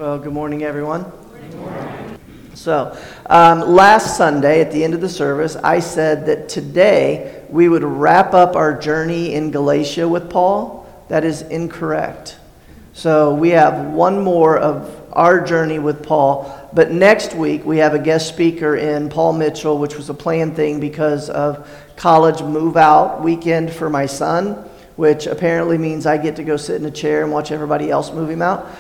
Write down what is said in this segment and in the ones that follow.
Well, good morning, everyone. Good morning. So, last Sunday at the end of the service, I said that today we would wrap up our journey in Galatia with Paul. That is incorrect. So we have one more of our journey with Paul, but next week we have a guest speaker in Paul Mitchell, which was a planned thing because of college move-out weekend for my son, which apparently means I get to go sit in a chair and watch everybody else move him out.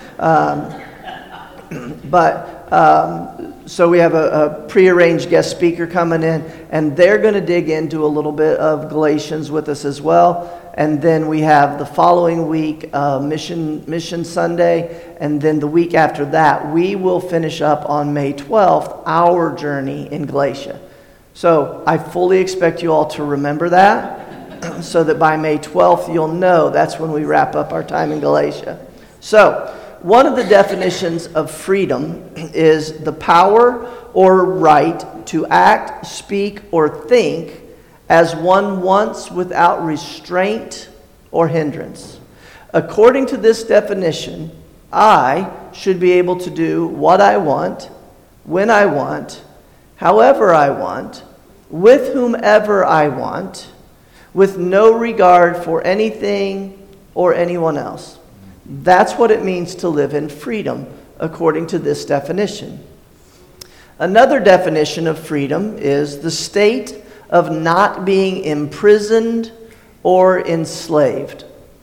So we have a prearranged guest speaker coming in, and they're going to dig into a little bit of Galatians with us as well. And then we have the following week, Mission Sunday, and then the week after that, we will finish up on May 12th, our journey in Galatia. So I fully expect you all to remember that, so that by May 12th, you'll know that's when we wrap up our time in Galatia. So, one of the definitions of freedom is the power or right to act, speak, or think as one wants without restraint or hindrance. According to this definition, I should be able to do what I want, when I want, however I want, with whomever I want, with no regard for anything or anyone else. That's what it means to live in freedom, according to this definition. Another definition of freedom is the state of not being imprisoned or enslaved.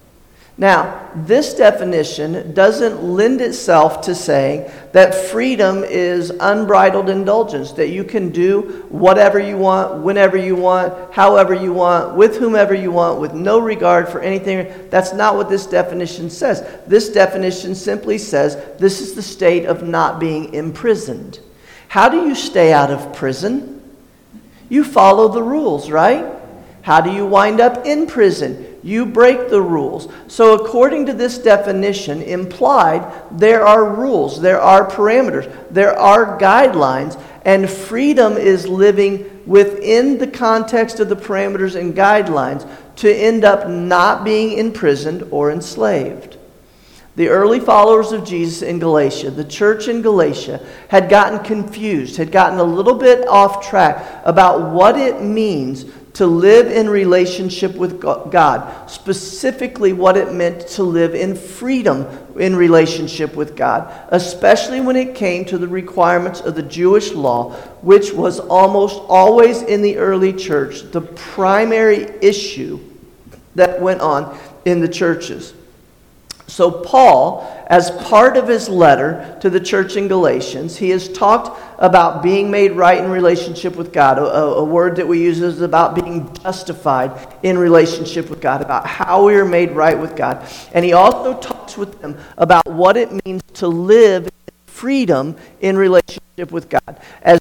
Now, this definition doesn't lend itself to saying that freedom is unbridled indulgence, that you can do whatever you want, whenever you want, however you want, with whomever you want, with no regard for anything. That's not what this definition says. This definition simply says this is the state of not being imprisoned. How do you stay out of prison? You follow the rules, right? How do you wind up in prison? You break the rules. So according to this definition, implied, there are rules, there are parameters, there are guidelines, and freedom is living within the context of the parameters and guidelines to end up not being imprisoned or enslaved. The early followers of Jesus in Galatia, the church in Galatia, had gotten confused, had gotten a little bit off track about what it means to live in relationship with God, specifically what it meant to live in freedom in relationship with God, especially when it came to the requirements of the Jewish law, which was almost always in the early church the primary issue that went on in the churches. So Paul, as part of his letter to the church in Galatians, he has talked about being made right in relationship with God. A word that we use is about being justified in relationship with God, about how we are made right with God. And he also talks with them about what it means to live in freedom in relationship with God. As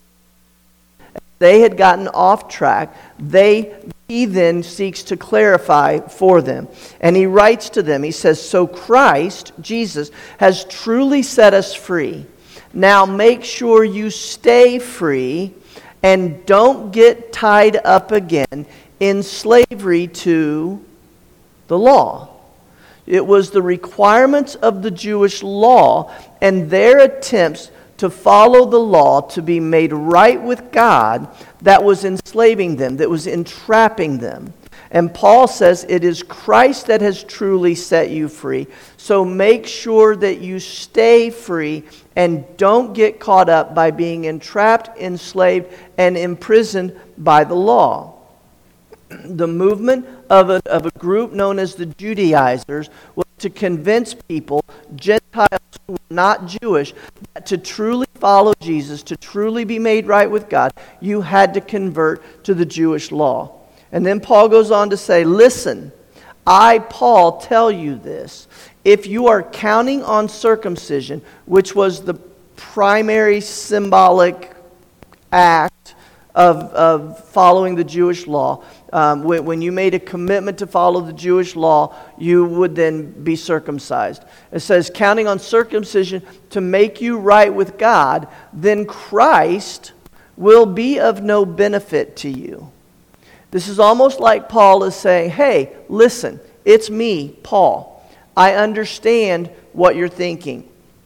they had gotten off track, he then seeks to clarify for them. And he writes to them, he says, "So Christ, Jesus, has truly set us free. Now make sure you stay free and don't get tied up again in slavery to the law." It was the requirements of the Jewish law and their attempts to follow the law, to be made right with God, that was enslaving them, that was entrapping them. And Paul says it is Christ that has truly set you free. So make sure that you stay free and don't get caught up by being entrapped, enslaved, and imprisoned by the law. The movement of a group known as the Judaizers was to convince people, Gentiles who were not Jewish, that to truly follow Jesus, to truly be made right with God, you had to convert to the Jewish law. And then Paul goes on to say, listen, I, Paul, tell you this. If you are counting on circumcision, which was the primary symbolic act of following the Jewish law, when you made a commitment to follow the Jewish law, you would then be circumcised. It says, counting on circumcision to make you right with God, then Christ will be of no benefit to you. This is almost like Paul is saying, hey, listen, it's me, Paul. I understand what you're thinking.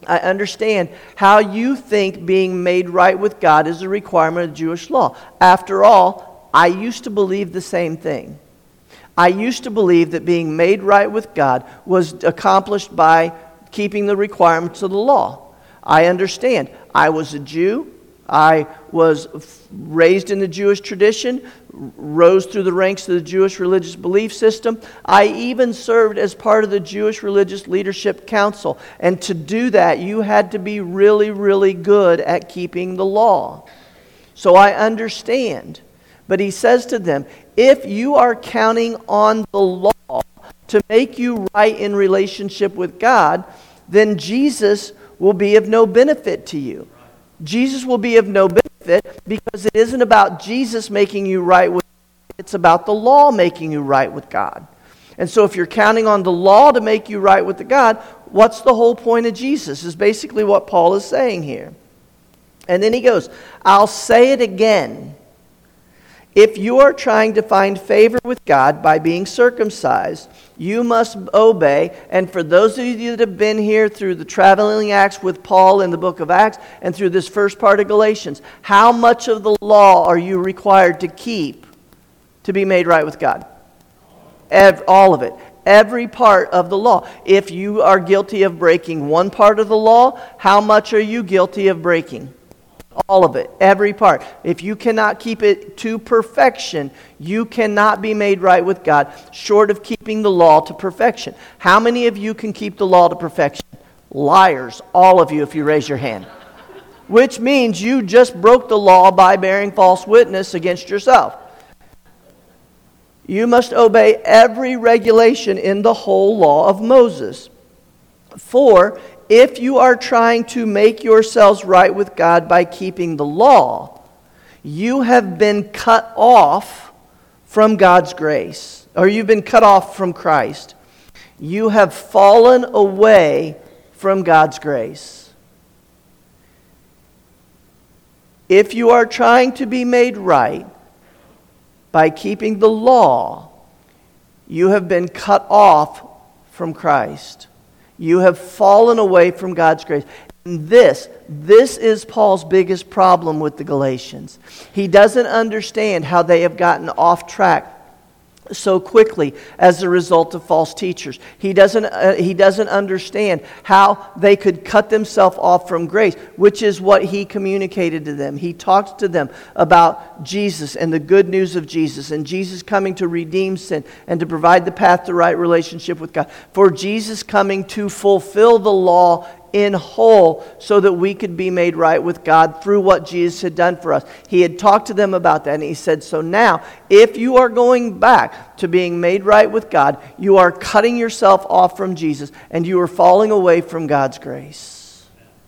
I understand how you think being made right with God is a requirement of Jewish law. After all, I used to believe the same thing. I used to believe that being made right with God was accomplished by keeping the requirements of the law. I understand. I was a Jew. I was raised in the Jewish tradition, rose through the ranks of the Jewish religious belief system. I even served as part of the Jewish Religious Leadership Council. And to do that, you had to be really, really good at keeping the law. So I understand. But he says to them, if you are counting on the law to make you right in relationship with God, then Jesus will be of no benefit to you. Jesus will be of no benefit because it isn't about Jesus making you right with God. It's about the law making you right with God. And so if you're counting on the law to make you right with the God, what's the whole point of Jesus? Is basically what Paul is saying here. And then he goes, I'll say it again. If you are trying to find favor with God by being circumcised, you must obey. And for those of you that have been here through the traveling acts with Paul in the book of Acts and through this first part of Galatians, how much of the law are you required to keep to be made right with God? All of it. Every part of the law. If you are guilty of breaking one part of the law, how much are you guilty of breaking? All of it, every part. If you cannot keep it to perfection, you cannot be made right with God, short of keeping the law to perfection. How many of you can keep the law to perfection? Liars, all of you, if you raise your hand. Which means you just broke the law by bearing false witness against yourself. You must obey every regulation in the whole law of Moses. For if you are trying to make yourselves right with God by keeping the law, you have been cut off from God's grace, or you've been cut off from Christ. You have fallen away from God's grace. If you are trying to be made right by keeping the law, you have been cut off from Christ. You have fallen away from God's grace. And this is Paul's biggest problem with the Galatians. He doesn't understand how they have gotten off track so quickly as a result of false teachers. He doesn't understand how they could cut themselves off from grace, which is what he communicated to them. He talked to them about Jesus and the good news of Jesus and Jesus coming to redeem sin and to provide the path to right relationship with God. For Jesus coming to fulfill the law in whole so that we could be made right with God through what Jesus had done for us. He had talked to them about that, and he said, so now, if you are going back to being made right with God, you are cutting yourself off from Jesus, and you are falling away from God's grace.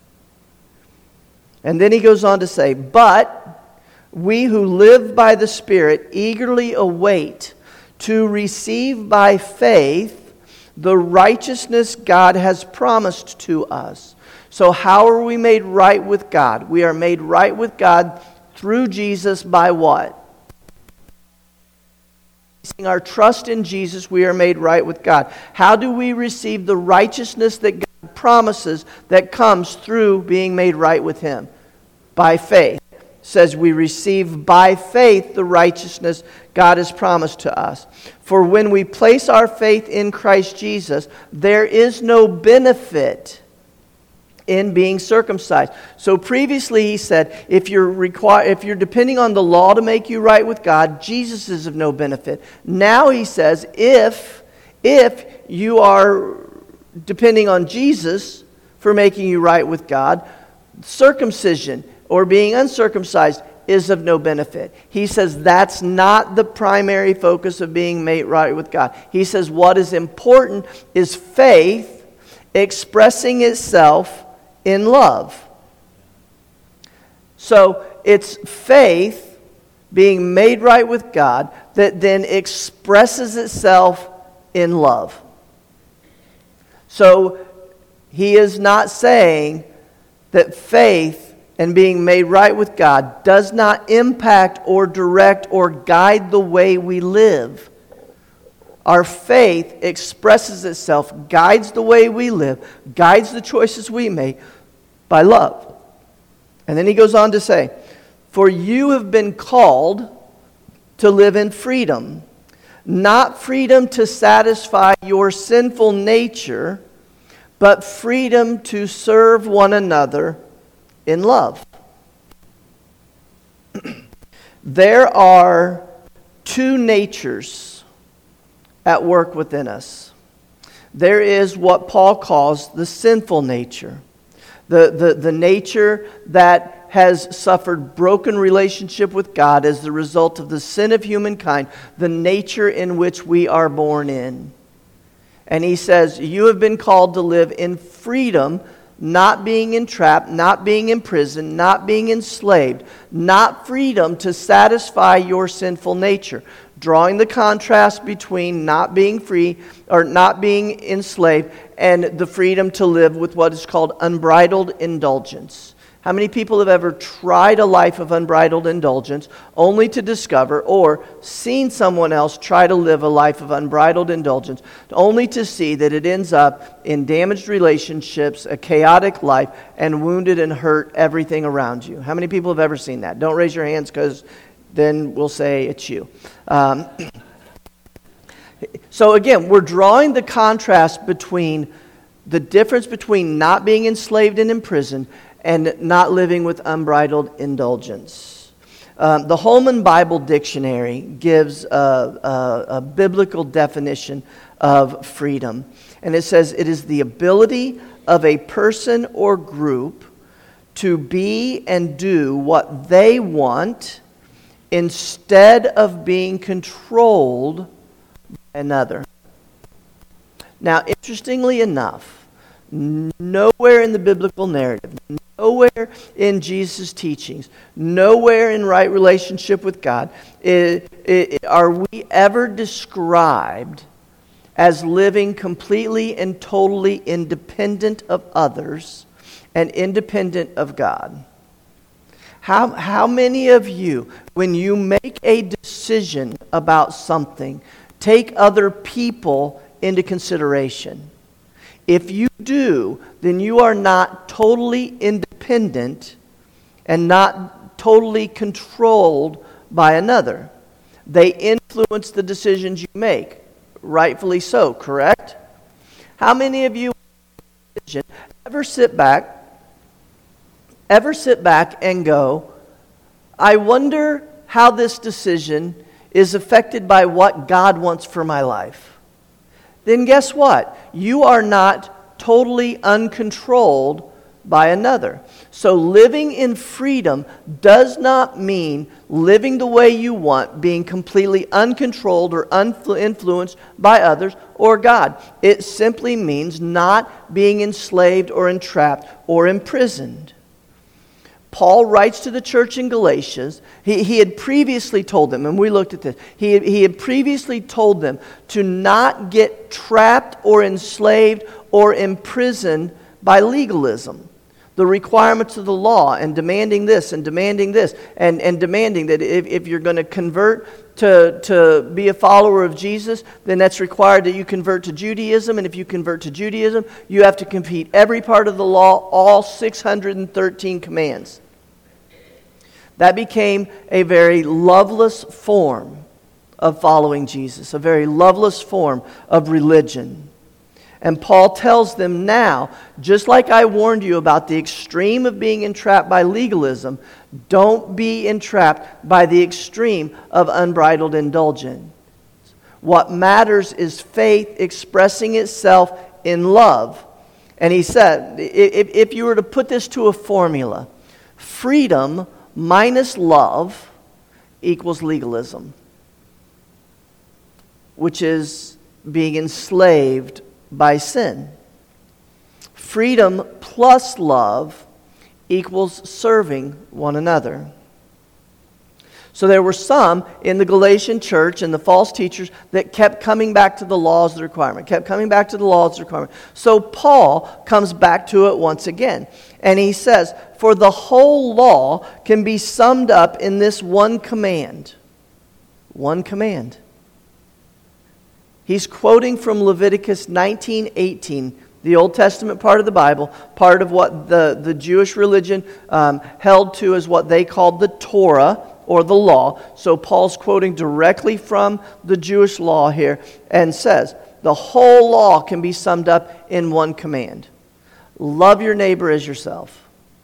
And then he goes on to say, but we who live by the Spirit eagerly await to receive by faith the righteousness God has promised to us. So how are we made right with God? We are made right with God through Jesus by what? Placing our trust in Jesus, we are made right with God. How do we receive the righteousness that God promises that comes through being made right with Him? By faith. It says we receive by faith the righteousness God has promised to us. For when we place our faith in Christ Jesus, there is no benefit in being circumcised. So previously he said, if you're depending on the law to make you right with God, Jesus is of no benefit. Now he says, if you are depending on Jesus for making you right with God, circumcision or being uncircumcised is of no benefit. He says that's not the primary focus of being made right with God. He says what is important is faith expressing itself in love. So it's faith being made right with God that then expresses itself in love. So he is not saying that faith and being made right with God does not impact or direct or guide the way we live. Our faith expresses itself, guides the way we live, guides the choices we make by love. And then he goes on to say, for you have been called to live in freedom, not freedom to satisfy your sinful nature, but freedom to serve one another in love. There are two natures at work within us. There is what Paul calls the sinful nature. The nature that has suffered broken relationship with God as the result of the sin of humankind, the nature in which we are born in. And he says, you have been called to live in freedom, not being entrapped, not being imprisoned, not being enslaved, not freedom to satisfy your sinful nature. Drawing the contrast between not being free or not being enslaved and the freedom to live with what is called unbridled indulgence. How many people have ever tried a life of unbridled indulgence only to discover, or seen someone else try to live a life of unbridled indulgence only to see that it ends up in damaged relationships, a chaotic life, and wounded and hurt everything around you? How many people have ever seen that? Don't raise your hands, because then we'll say it's you. So again, we're drawing the contrast between the difference between not being enslaved and imprisoned and not living with unbridled indulgence. The Holman Bible Dictionary gives a biblical definition of freedom. And it says, it is the ability of a person or group to be and do what they want instead of being controlled by another. Now, interestingly enough, nowhere in the biblical narrative, nowhere in Jesus' teachings, nowhere in right relationship with God are we ever described as living completely and totally independent of others and independent of God. How many of you, when you make a decision about something, take other people into consideration? If you do, then you are not totally independent and not totally controlled by another. They influence the decisions you make, rightfully so, correct? How many of you ever sit back and go, I wonder how this decision is affected by what God wants for my life? Then guess what? You are not totally uncontrolled by another. So living in freedom does not mean living the way you want, being completely uncontrolled or influenced by others or God. It simply means not being enslaved or entrapped or imprisoned. Paul writes to the church in Galatians. He had previously told them, and we looked at this, he had previously told them to not get trapped or enslaved or imprisoned by legalism. The requirements of the law and demanding this and demanding this and demanding that if you're going to convert to be a follower of Jesus, then that's required that you convert to Judaism. And if you convert to Judaism, you have to complete every part of the law, all 613 commands. That became a very loveless form of following Jesus, a very loveless form of religion. And Paul tells them now, just like I warned you about the extreme of being entrapped by legalism, don't be entrapped by the extreme of unbridled indulgence. What matters is faith expressing itself in love. And he said, if you were to put this to a formula, freedom minus love equals legalism, which is being enslaved by sin. Freedom plus love equals serving one another. So there were some in the Galatian church and the false teachers that kept coming back to the laws of the requirement, kept coming back to the laws of the requirement. So Paul comes back to it once again. And he says, for the whole law can be summed up in this one command. One command. He's quoting from Leviticus 19:18, the Old Testament part of the Bible, part of what the Jewish religion held to as what they called the Torah, or the law. So Paul's quoting directly from the Jewish law here and says, the whole law can be summed up in one command. Love your neighbor as yourself.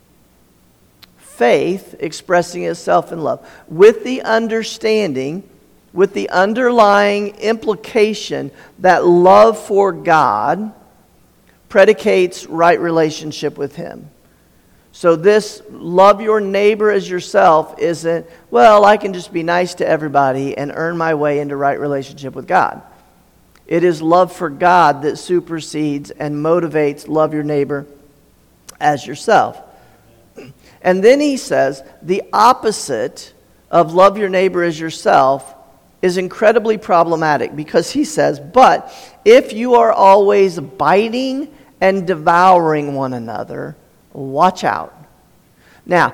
Faith expressing itself in love. With the understanding, with the underlying implication that love for God predicates right relationship with Him. So this love your neighbor as yourself isn't, well, I can just be nice to everybody and earn my way into right relationship with God. It is love for God that supersedes and motivates love your neighbor as yourself. And then he says the opposite of love your neighbor as yourself is incredibly problematic, because he says, but if you are always biting and devouring one another, watch out. Now,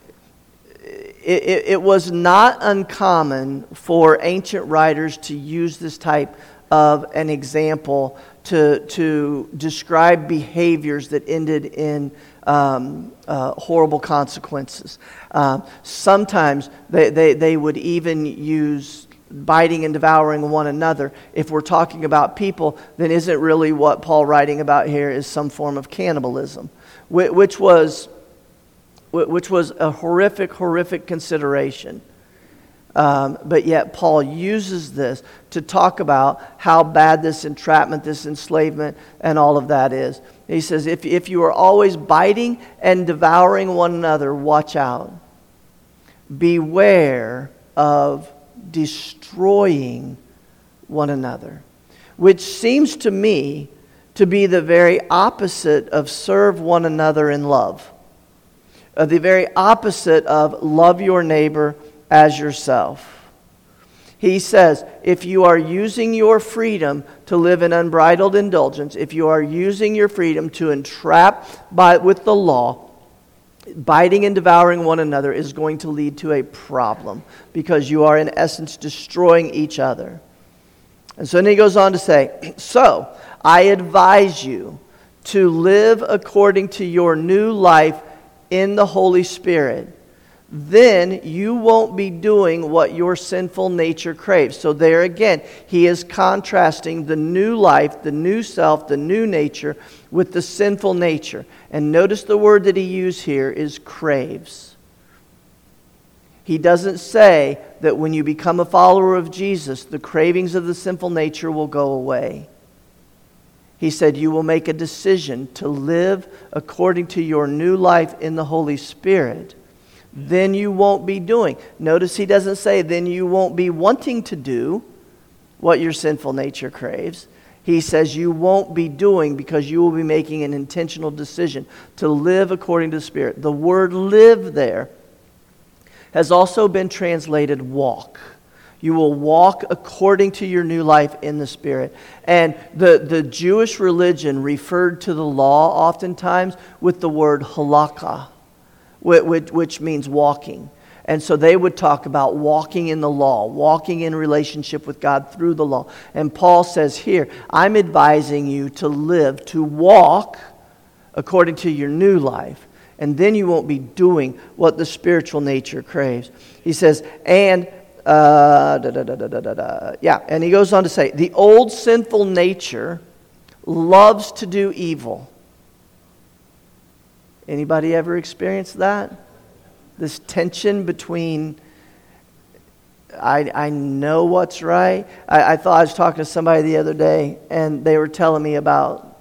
it was not uncommon for ancient writers to use this type of an example to describe behaviors that ended in horrible consequences. Sometimes they would even use biting and devouring one another. If we're talking about people, then isn't really what Paul writing about here is some form of cannibalism, which was a horrific consideration. But yet Paul uses this to talk about how bad this entrapment, this enslavement, and all of that is. He says, if you are always biting and devouring one another, watch out. Beware of destroying one another. Which seems to me to be the very opposite of serve one another in love. The very opposite of love your neighbor as yourself. He says, if you are using your freedom to live in unbridled indulgence, if you are using your freedom to entrap with the law, biting and devouring one another is going to lead to a problem, because you are in essence destroying each other. And so then he goes on to say, so I advise you to live according to your new life in the Holy Spirit. Then you won't be doing what your sinful nature craves. So there again, he is contrasting the new life, the new self, the new nature with the sinful nature. And notice the word that he used here is craves. He doesn't say that when you become a follower of Jesus, the cravings of the sinful nature will go away. He said you will make a decision to live according to your new life in the Holy Spirit. Then you won't be doing. Notice he doesn't say then you won't be wanting to do what your sinful nature craves. He says you won't be doing, because you will be making an intentional decision to live according to the Spirit. The word live there has also been translated walk. You will walk according to your new life in the Spirit. And the Jewish religion referred to the law oftentimes with the word halakha, which means walking. And so they would talk about walking in the law, walking in relationship with God through the law. And Paul says here, I'm advising you to live, to walk according to your new life. And then you won't be doing what the spiritual nature craves. He says, and he goes on to say, the old sinful nature loves to do evil. Anybody ever experienced that? This tension between, I know what's right. I thought I was talking to somebody the other day, and they were telling me about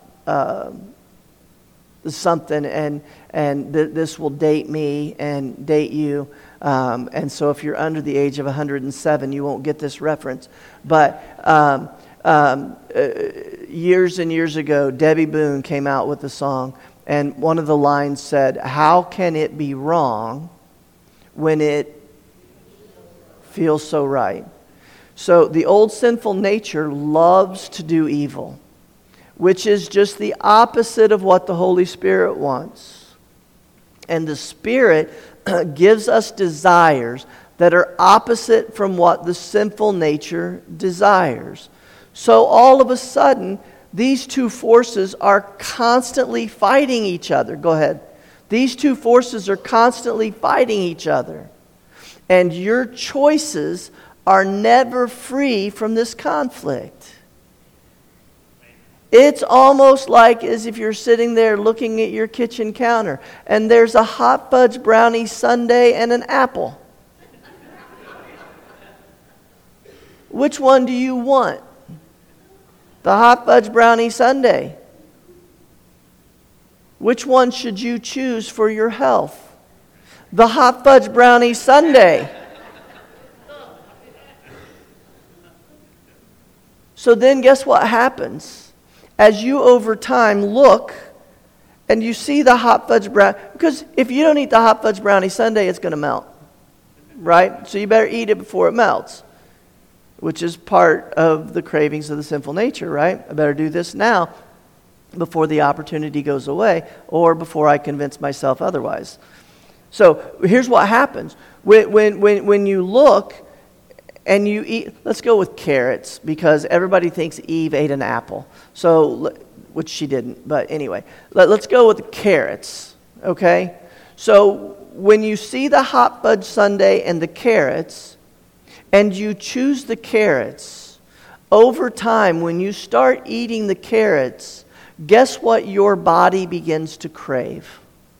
something, and this will date me and date you. And so if you're under the age of 107, you won't get this reference. But years and years ago, Debbie Boone came out with a song. And one of the lines said, how can it be wrong when it feels so right? So the old sinful nature loves to do evil, which is just the opposite of what the Holy Spirit wants. And the Spirit gives us desires that are opposite from what the sinful nature desires. So all of a sudden, these two forces are constantly fighting each other. Go ahead. These two forces are constantly fighting each other. And your choices are never free from this conflict. It's almost like as if you're sitting there looking at your kitchen counter and there's a hot fudge brownie sundae and an apple. Which one do you want? The hot fudge brownie sundae. Which one should you choose for your health? The hot fudge brownie sundae. So then guess what happens? As you over time look and you see the hot fudge brownie, because if you don't eat the hot fudge brownie sundae, it's going to melt. Right? So you better eat it before it melts, which is part of the cravings of the sinful nature, right? I better do this now before the opportunity goes away or before I convince myself otherwise. So here's what happens. When you look and you eat, let's go with carrots because everybody thinks Eve ate an apple. So, which she didn't, but anyway. Let's go with the carrots, okay? So when you see the hot fudge sundae and the carrots, and you choose the carrots, over time, when you start eating the carrots, guess what your body begins to crave?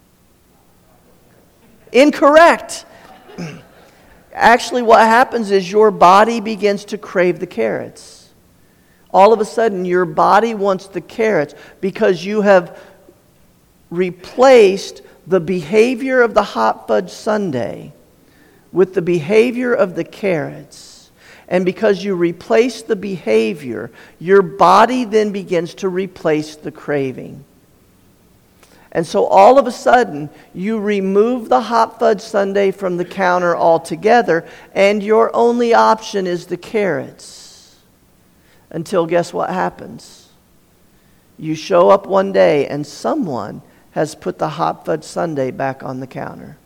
Incorrect. Actually, what happens is your body begins to crave the carrots. All of a sudden, your body wants the carrots because you have replaced the behavior of the hot fudge sundae with the behavior of the carrots. And because you replace the behavior, your body then begins to replace the craving. And so all of a sudden, you remove the hot fudge sundae from the counter altogether, and your only option is the carrots. Until guess what happens? You show up one day and someone has put the hot fudge sundae back on the counter.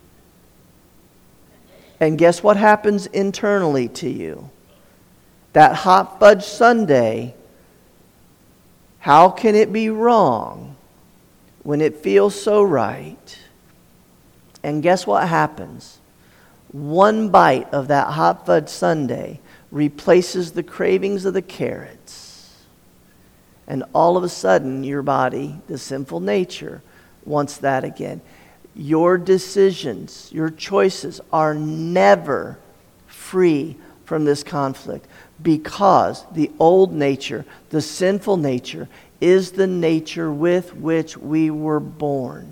And guess what happens internally to you? That hot fudge sundae, how can it be wrong when it feels so right? And guess what happens? One bite of that hot fudge sundae replaces the cravings of the carrots. And all of a sudden, your body, the sinful nature, wants that again. Your decisions, your choices are never free from this conflict because the old nature, the sinful nature, is the nature with which we were born.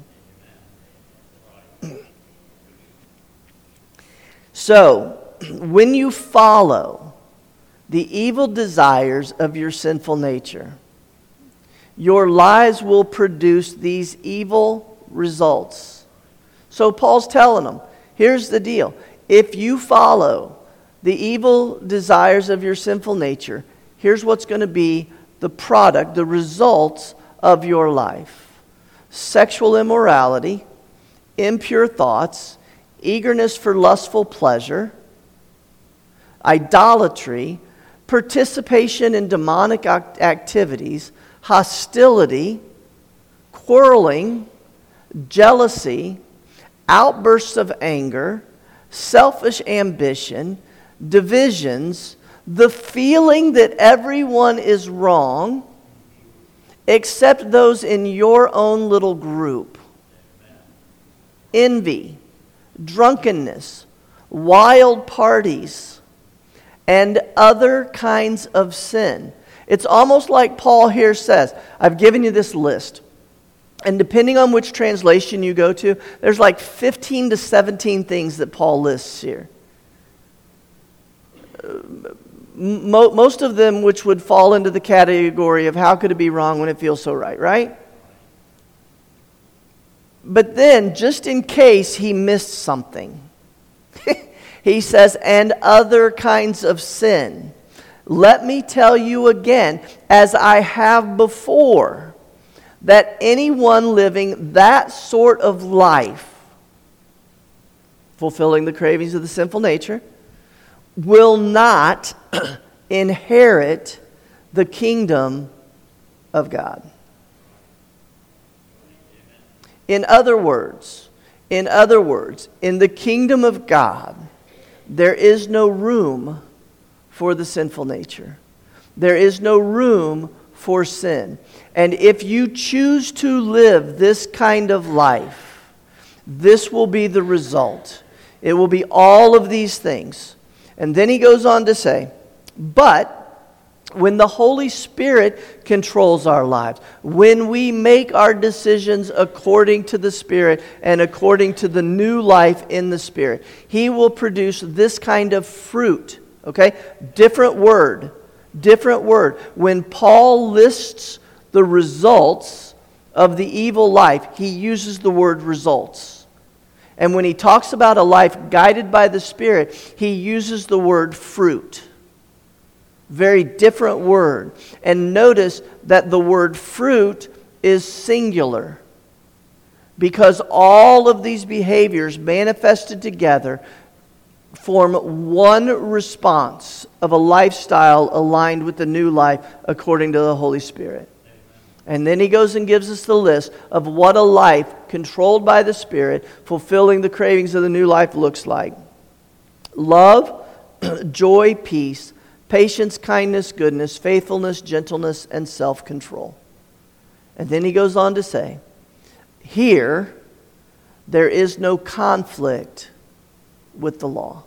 So, when you follow the evil desires of your sinful nature, your lives will produce these evil results. So Paul's telling them, here's the deal. If you follow the evil desires of your sinful nature, here's what's going to be the product, the results of your life. Sexual immorality, impure thoughts, eagerness for lustful pleasure, idolatry, participation in demonic activities, hostility, quarreling, jealousy, outbursts of anger, selfish ambition, divisions, the feeling that everyone is wrong except those in your own little group, envy, drunkenness, wild parties, and other kinds of sin. It's almost like Paul here says, I've given you this list. And depending on which translation you go to, there's like 15 to 17 things that Paul lists here. Most of them which would fall into the category of how could it be wrong when it feels so right, right? But then, just in case he missed something, he says, and other kinds of sin. Let me tell you again, as I have before, that anyone living that sort of life, fulfilling the cravings of the sinful nature, will not inherit the kingdom of God. In other words, in the kingdom of God, there is no room for the sinful nature. There is no room for sin. And if you choose to live this kind of life, this will be the result. It will be all of these things. And then he goes on to say, but when the Holy Spirit controls our lives, when we make our decisions according to the Spirit and according to the new life in the Spirit, He will produce this kind of fruit. Okay? Different word. When Paul lists the results of the evil life, he uses the word results. And when he talks about a life guided by the Spirit, he uses the word fruit. Very different word. And notice that the word fruit is singular, because all of these behaviors manifested together form one response of a lifestyle aligned with the new life according to the Holy Spirit. And then he goes and gives us the list of what a life controlled by the Spirit, fulfilling the cravings of the new life, looks like. Love, joy, peace, patience, kindness, goodness, faithfulness, gentleness, and self-control. And then he goes on to say, here, there is no conflict with the law.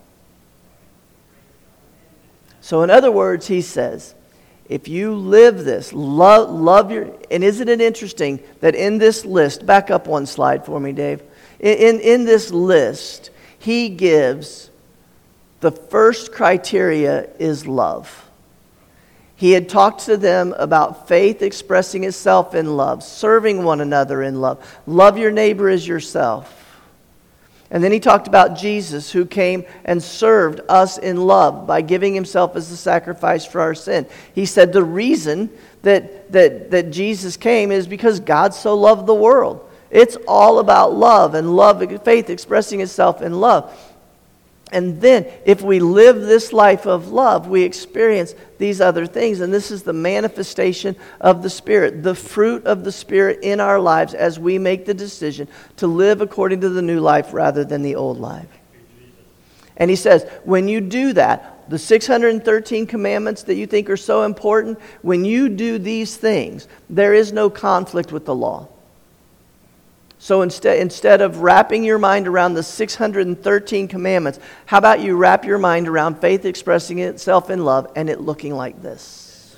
So in other words, he says, if you live this, love your... And isn't it interesting that in this list, back up one slide for me, Dave. In this list, he gives... the first criteria is love. He had talked to them about faith expressing itself in love, serving one another in love. Love your neighbor as yourself. And then he talked about Jesus, who came and served us in love by giving himself as a sacrifice for our sin. He said the reason that Jesus came is because God so loved the world. It's all about love, and love, faith expressing itself in love. And then, if we live this life of love, we experience these other things. And this is the manifestation of the Spirit, the fruit of the Spirit in our lives as we make the decision to live according to the new life rather than the old life. And he says, when you do that, the 613 commandments that you think are so important, when you do these things, there is no conflict with the law. So instead of wrapping your mind around the 613 commandments, how about you wrap your mind around faith expressing itself in love and it looking like this?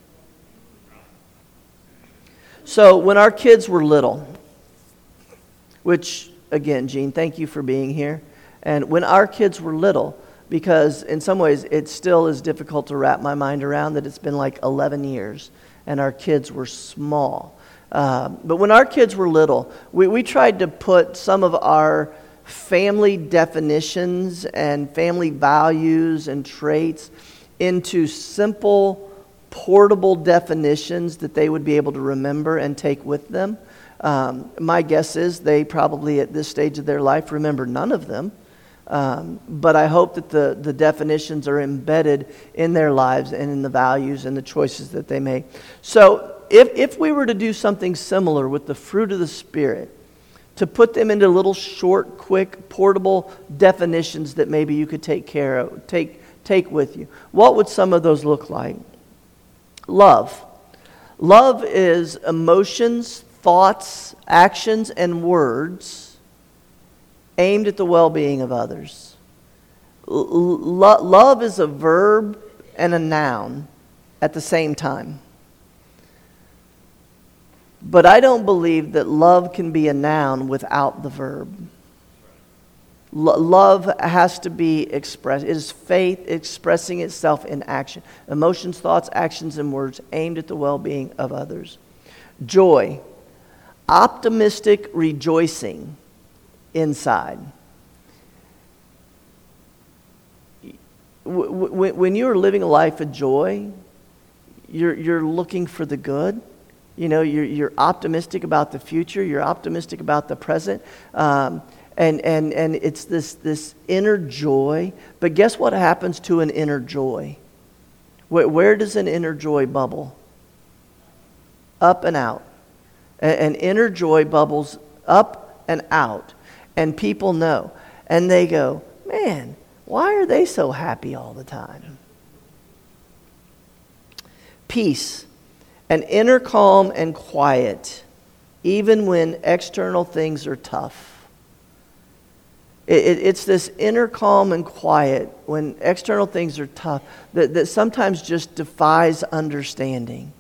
So when our kids were little, which, again, Gene, thank you for being here. And when our kids were little, because in some ways it still is difficult to wrap my mind around that it's been like 11 years and our kids were small. But when our kids were little, we tried to put some of our family definitions and family values and traits into simple, portable definitions that they would be able to remember and take with them. My guess is they probably at this stage of their life remember none of them. But I hope that the definitions are embedded in their lives and in the values and the choices that they make. So if we were to do something similar with the fruit of the Spirit, to put them into little short, quick, portable definitions that maybe you could take with you, what would some of those look like? Love. Love is emotions, thoughts, actions, and words aimed at the well-being of others. Love is a verb and a noun at the same time. But I don't believe that love can be a noun without the verb. Love has to be expressed. It is faith expressing itself in action. Emotions, thoughts, actions, and words aimed at the well-being of others. Joy. Optimistic rejoicing inside. When you're living a life of joy, you're looking for the good. You know, you're optimistic about the future. You're optimistic about the present. And it's this inner joy. But guess what happens to an inner joy? Where does an inner joy bubble? Up and out. An inner joy bubbles up and out. And people know. And they go, man, why are they so happy all the time? Peace. An inner calm and quiet, even when external things are tough. It's this inner calm and quiet when external things are tough that sometimes just defies understanding.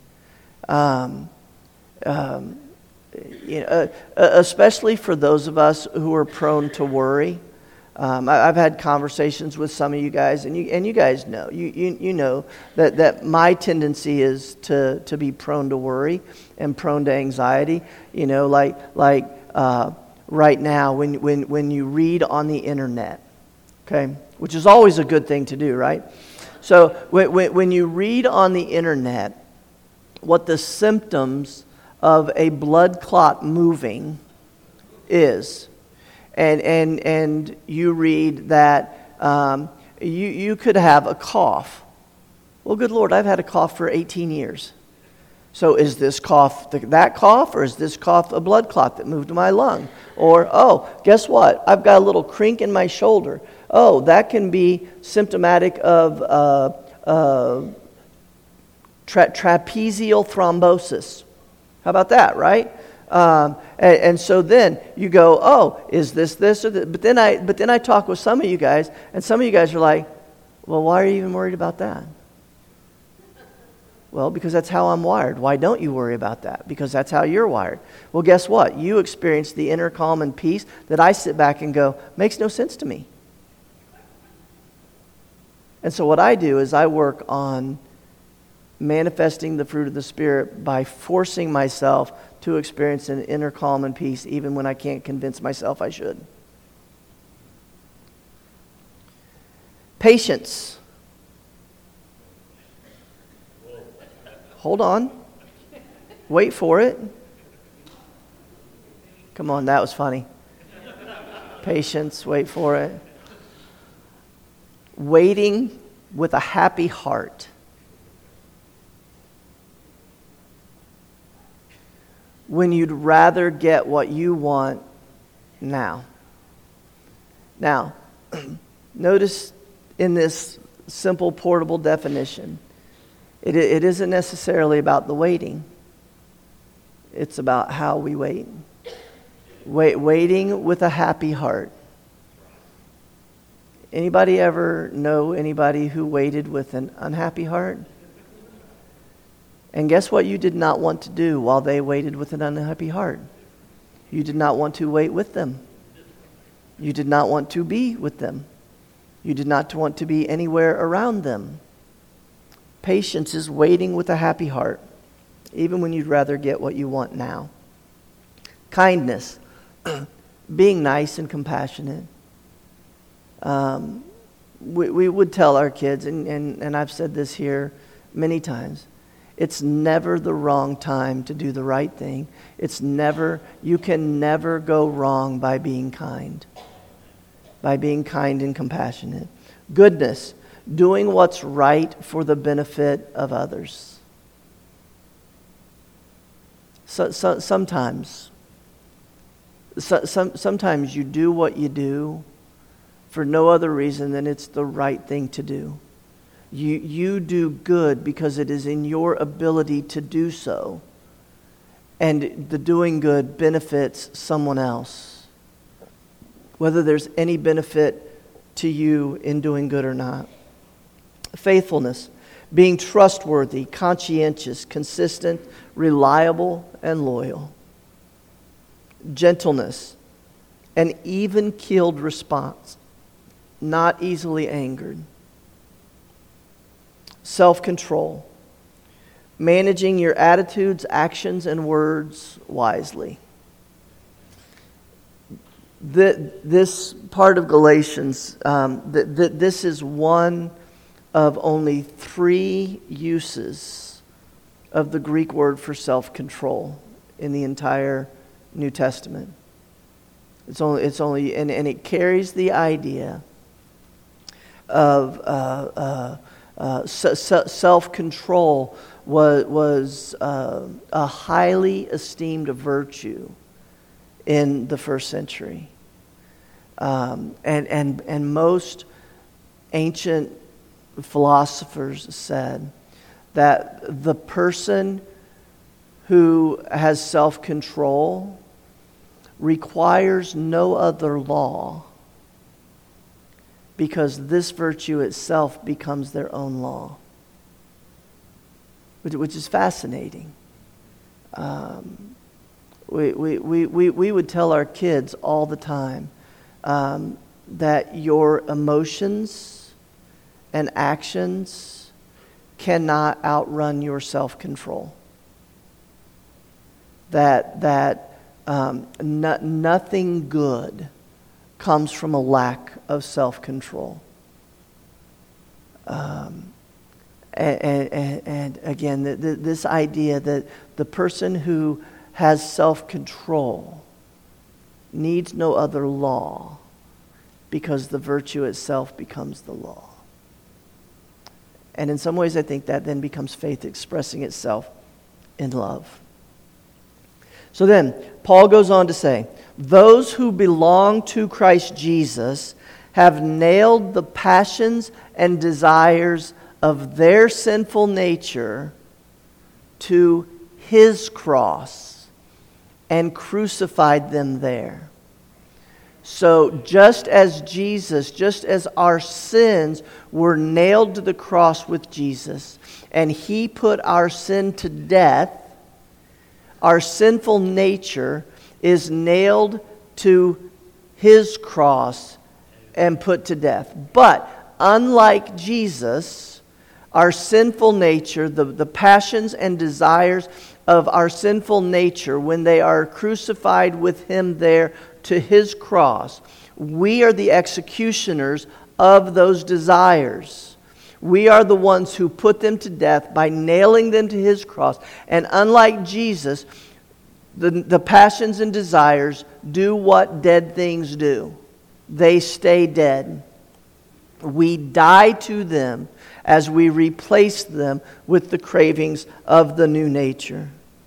Especially for those of us who are prone to worry. I've had conversations with some of you guys, and you guys know, you know that my tendency is to be prone to worry and prone to anxiety. You know, like right now when you read on the internet, okay, which is always a good thing to do, right? So when you read on the internet what the symptoms of a blood clot moving is, and you read that you could have a cough. Well, good Lord, I've had a cough for 18 years. So is this cough that cough, or is this cough a blood clot that moved to my lung? Or, oh, guess what? I've got a little crink in my shoulder. Oh, that can be symptomatic of trapezial thrombosis. How about that, right? And so then you go, oh, is this or that? But then I talk with some of you guys, and some of you guys are like, well, why are you even worried about that? Well, because that's how I'm wired. Why don't you worry about that? Because that's how you're wired. Well, guess what? You experience the inner calm and peace that I sit back and go, makes no sense to me. And so what I do is I work on manifesting the fruit of the Spirit by forcing myself to experience an inner calm and peace even when I can't convince myself I should. Patience. Hold on. Wait for it. Come on, that was funny. Patience, wait for it. Waiting with a happy heart. When you'd rather get what you want now. Now, notice in this simple, portable definition, it isn't necessarily about the waiting. It's about how we wait. Waiting with a happy heart. Anybody ever know anybody who waited with an unhappy heart? And guess what you did not want to do while they waited with an unhappy heart? You did not want to wait with them. You did not want to be with them. You did not want to be anywhere around them. Patience is waiting with a happy heart, even when you'd rather get what you want now. Kindness, being nice and compassionate. We would tell our kids, and I've said this here many times, it's never the wrong time to do the right thing. You can never go wrong by being kind. By being kind and compassionate. Goodness, doing what's right for the benefit of others. Sometimes you do what you do for no other reason than it's the right thing to do. You do good because it is in your ability to do so. And the doing good benefits someone else. Whether there's any benefit to you in doing good or not. Faithfulness, being trustworthy, conscientious, consistent, reliable, and loyal. Gentleness, an even-keeled response, not easily angered. Self-control, managing your attitudes, actions, and words wisely. This part of Galatians, this is one of only 3 uses of the Greek word for self-control in the entire New Testament. It's only, and it carries the idea of Self-control was a highly esteemed virtue in the first century. And most ancient philosophers said that the person who has self-control requires no other law, because this virtue itself becomes their own law, which is fascinating. We would tell our kids all the time that your emotions and actions cannot outrun your self-control. That nothing good comes from a lack of self-control. And again, this idea that the person who has self-control needs no other law, because the virtue itself becomes the law. And in some ways, I think that then becomes faith expressing itself in love. So then, Paul goes on to say, those who belong to Christ Jesus have nailed the passions and desires of their sinful nature to His cross and crucified them there. So just as our sins were nailed to the cross with Jesus, and He put our sin to death, our sinful nature is nailed to His cross and put to death. But unlike Jesus, our sinful nature, the passions and desires of our sinful nature, when they are crucified with Him there to His cross, we are the executioners of those desires. We are the ones who put them to death by nailing them to His cross. And unlike Jesus, the passions and desires do what dead things do. They stay dead. We die to them as we replace them with the cravings of the new nature.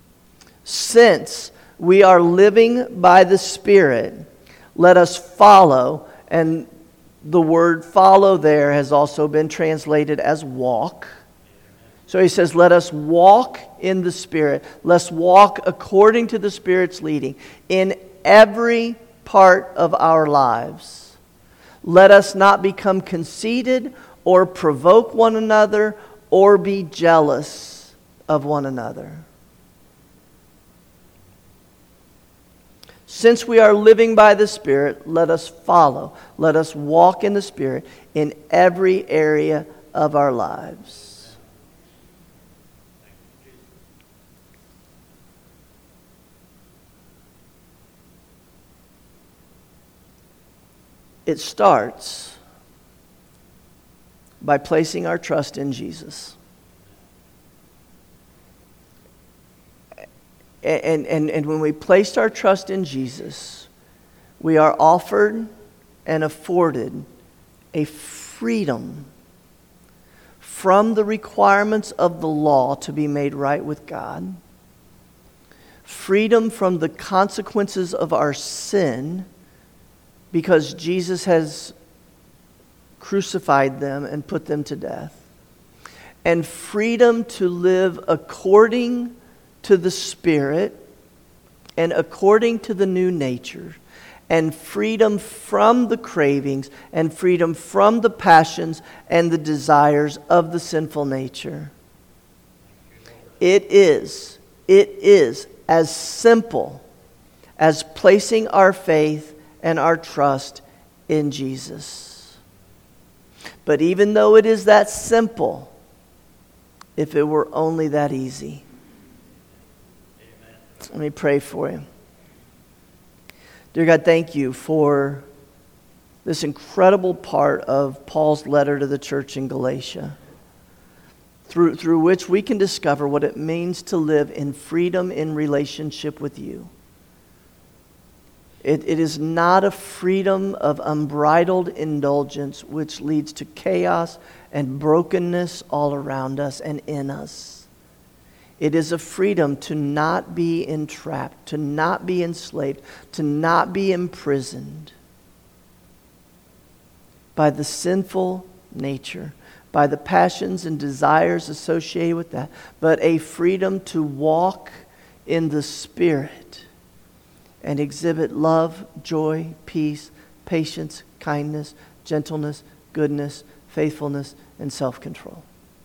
Since we are living by the Spirit, let us follow, and the word follow there has also been translated as walk. So he says, let us walk in the Spirit. Let's walk according to the Spirit's leading in every part of our lives. Let us not become conceited or provoke one another or be jealous of one another. Since we are living by the Spirit, let us follow. Let us walk in the Spirit in every area of our lives. It starts by placing our trust in Jesus. And when we placed our trust in Jesus, we are offered and afforded a freedom from the requirements of the law to be made right with God, freedom from the consequences of our sin, because Jesus has crucified them and put them to death, and freedom to live according to the Spirit and according to the new nature, and freedom from the cravings and freedom from the passions and the desires of the sinful nature. It is as simple as placing our faith and our trust in Jesus. But even though it is that simple, if it were only that easy. Let me pray for you. Dear God, thank you for this incredible part of Paul's letter to the church in Galatia, through which we can discover what it means to live in freedom in relationship with you. It is not a freedom of unbridled indulgence which leads to chaos and brokenness all around us and in us. It is a freedom to not be entrapped, to not be enslaved, to not be imprisoned by the sinful nature, by the passions and desires associated with that, but a freedom to walk in the Spirit and exhibit love, joy, peace, patience, kindness, gentleness, goodness, faithfulness, and self-control.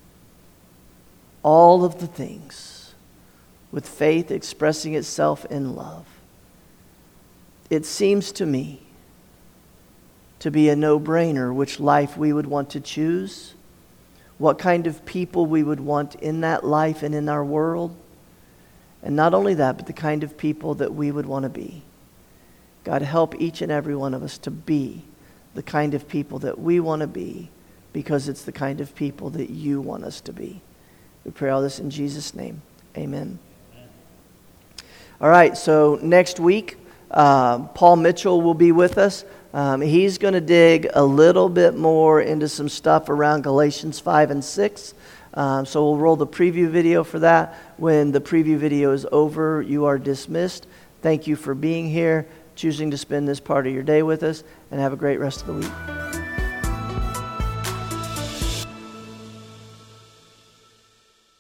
All of the things with faith expressing itself in love. It seems to me to be a no-brainer which life we would want to choose, what kind of people we would want in that life and in our world, and not only that, but the kind of people that we would want to be. God, help each and every one of us to be the kind of people that we want to be, because it's the kind of people that you want us to be. We pray all this in Jesus' name. Amen. All right, so next week, Paul Mitchell will be with us. He's going to dig a little bit more into some stuff around Galatians 5 and 6. So we'll roll the preview video for that. When the preview video is over, you are dismissed. Thank you for being here, choosing to spend this part of your day with us, and have a great rest of the week.